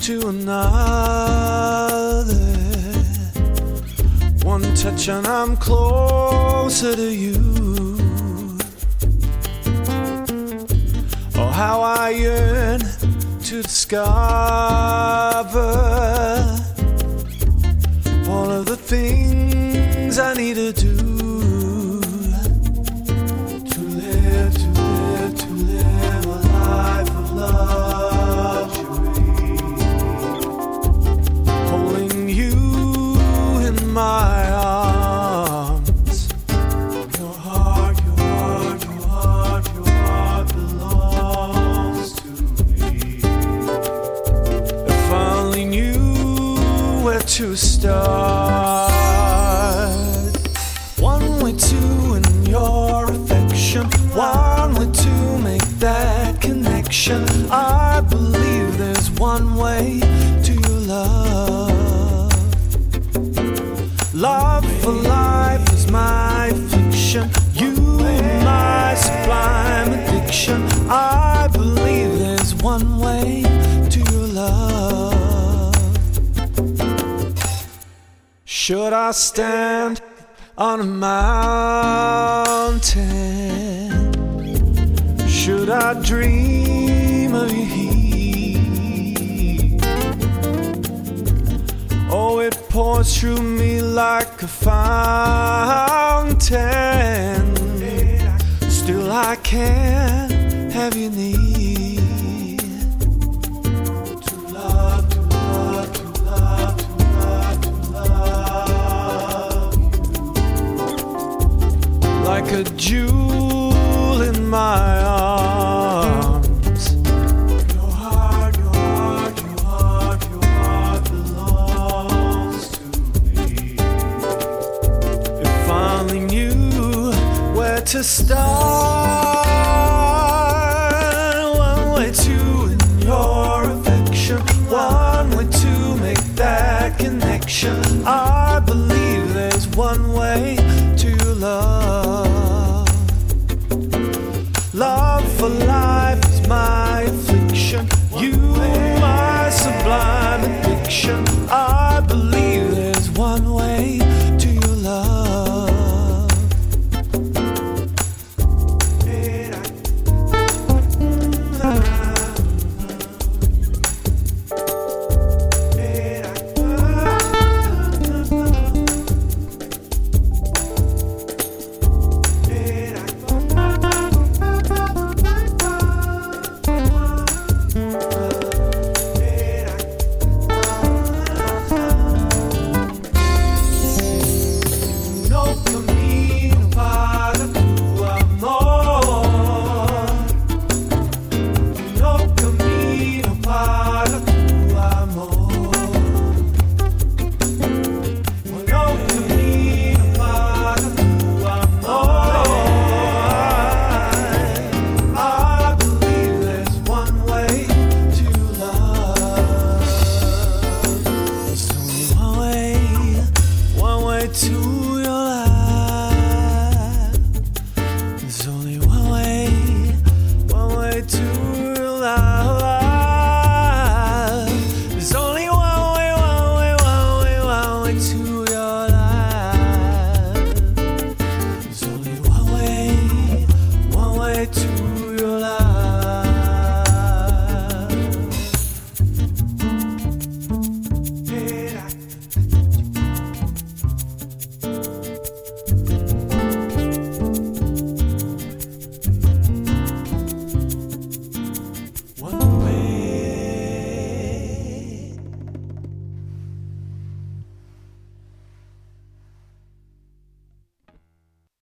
to another. One touch and I'm closer to you. Oh, how I yearn to discover all of the things I need to do to live a life of luxury, holding you in my arms. Your heart belongs to me. If I only knew where to start. One way to in your affection, one way to make that connection. I believe there's one way to your love. Love for life is my fiction, you my sublime addiction. I believe there's one way to your love. Should I stand on a mountain? Should I dream of your heat? Oh, it pours through me like a fountain. Still I can't have your need. Like a jewel in my arms. Your heart belongs to me. If I only knew where to start. One way to in your affection, one way to make that connection. I believe there's one way to your love. Love for life is my affliction, you my sublime addiction.